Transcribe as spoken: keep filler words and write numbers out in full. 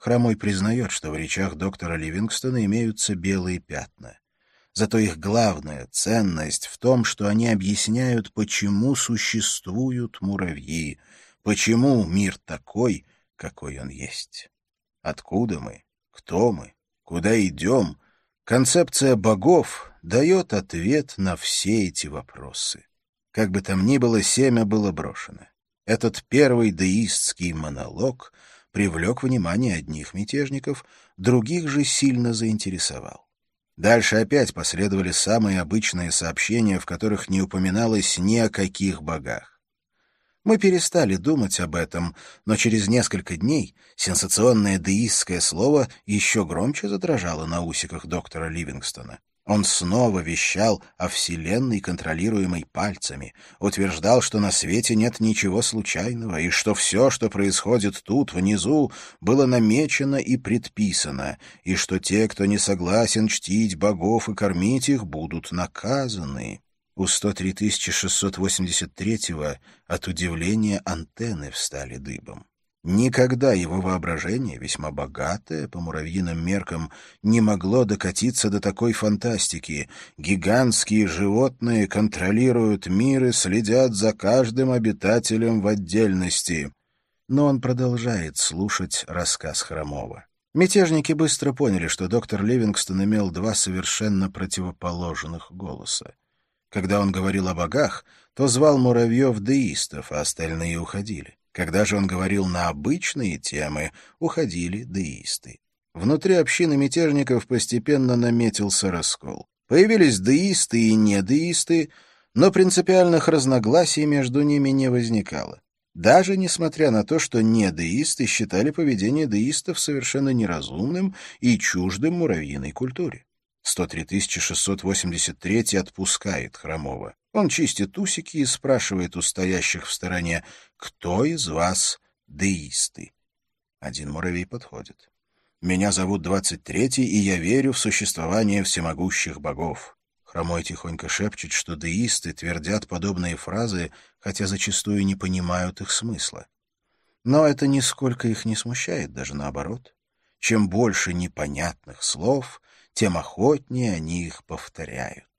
Хромой признает, что в речах доктора Ливингстона имеются белые пятна. Зато их главная ценность в том, что они объясняют, почему существуют муравьи, почему мир такой, какой он есть. Откуда мы, кто мы, куда идем, концепция богов дает ответ на все эти вопросы. Как бы там ни было, семя было брошено. Этот первый деистский монолог привлек внимание одних мятежников, других же сильно заинтересовал. Дальше опять последовали самые обычные сообщения, в которых не упоминалось ни о каких богах. Мы перестали думать об этом, но через несколько дней сенсационное деистское слово еще громче задрожало на усиках доктора Ливингстона. Он снова вещал о Вселенной, контролируемой пальцами, утверждал, что на свете нет ничего случайного, и что все, что происходит тут, внизу, было намечено и предписано, и что те, кто не согласен чтить богов и кормить их, будут наказаны. У сто три тысячи шестьсот восемьдесят третьего от удивления антенны встали дыбом. Никогда его воображение, весьма богатое по муравьиным меркам, не могло докатиться до такой фантастики. Гигантские животные контролируют мир и следят за каждым обитателем в отдельности. Но он продолжает слушать рассказ Хромого. Мятежники быстро поняли, что доктор Ливингстон имел два совершенно противоположных голоса. Когда он говорил о богах, то звал муравьев деистов, а остальные уходили. Когда же он говорил на обычные темы, уходили деисты. Внутри общины мятежников постепенно наметился раскол. Появились деисты и недеисты, но принципиальных разногласий между ними не возникало. Даже несмотря на то, что недеисты считали поведение деистов совершенно неразумным и чуждым муравьиной культуре. сто три тысячи шестьсот восемьдесят третий отпускает Хромого. Он чистит усики и спрашивает у стоящих в стороне: «Кто из вас деисты?» Один муравей подходит. «Меня зовут двадцать третий, и я верю в существование всемогущих богов». Хромой тихонько шепчет, что деисты твердят подобные фразы, хотя зачастую не понимают их смысла. Но это нисколько их не смущает, даже наоборот. Чем больше непонятных слов, тем охотнее они их повторяют.